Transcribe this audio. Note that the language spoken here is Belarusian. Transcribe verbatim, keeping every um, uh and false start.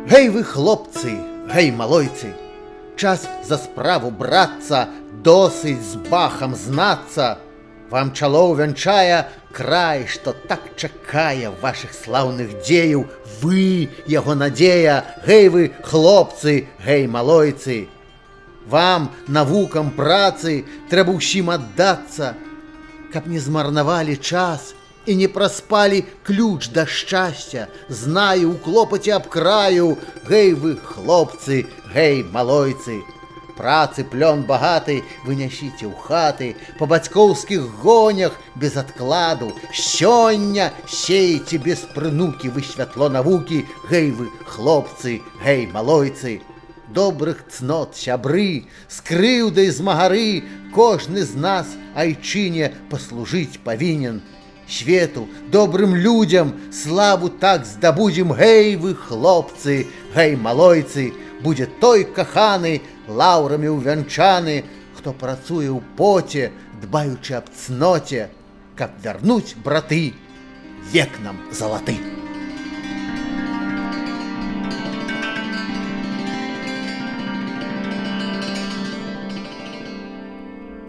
Гей вы, хлопцы, гей, малойцы, час за справу брацца, досыць з бахам знацца. Вам чало увянчае край, што так чакае вашых слаўных дзеяў. Вы, яго надзея, гей вы, хлопцы, гей, малойцы. Вам, навукам працы, трэба ўсім аддацца, каб не змарнавалі час і не праспалі ключ да шчасця. Знаю, у клопаце аб краю, гей вы, хлопцы, гей, малойцы. Працы плён багаты вы нясіце ў хаты, па бацькоўскіх гонях без адкладу. Сёння сееце без прынукі вы святло навукі, гей вы, хлопцы, гей, малойцы. Добрых цнот сябры, з крыўдай змагары, кожны з нас айчыне паслужыць павінен. Свету, добрым людзям славу так здабудзем, гей вы, хлопцы, гей, малойцы. Будзе той каханы, лаўрамі ўвянчаны, хто працуе ў поце, дбаючы аб цноце, каб вярнуць, браты, век нам залаты.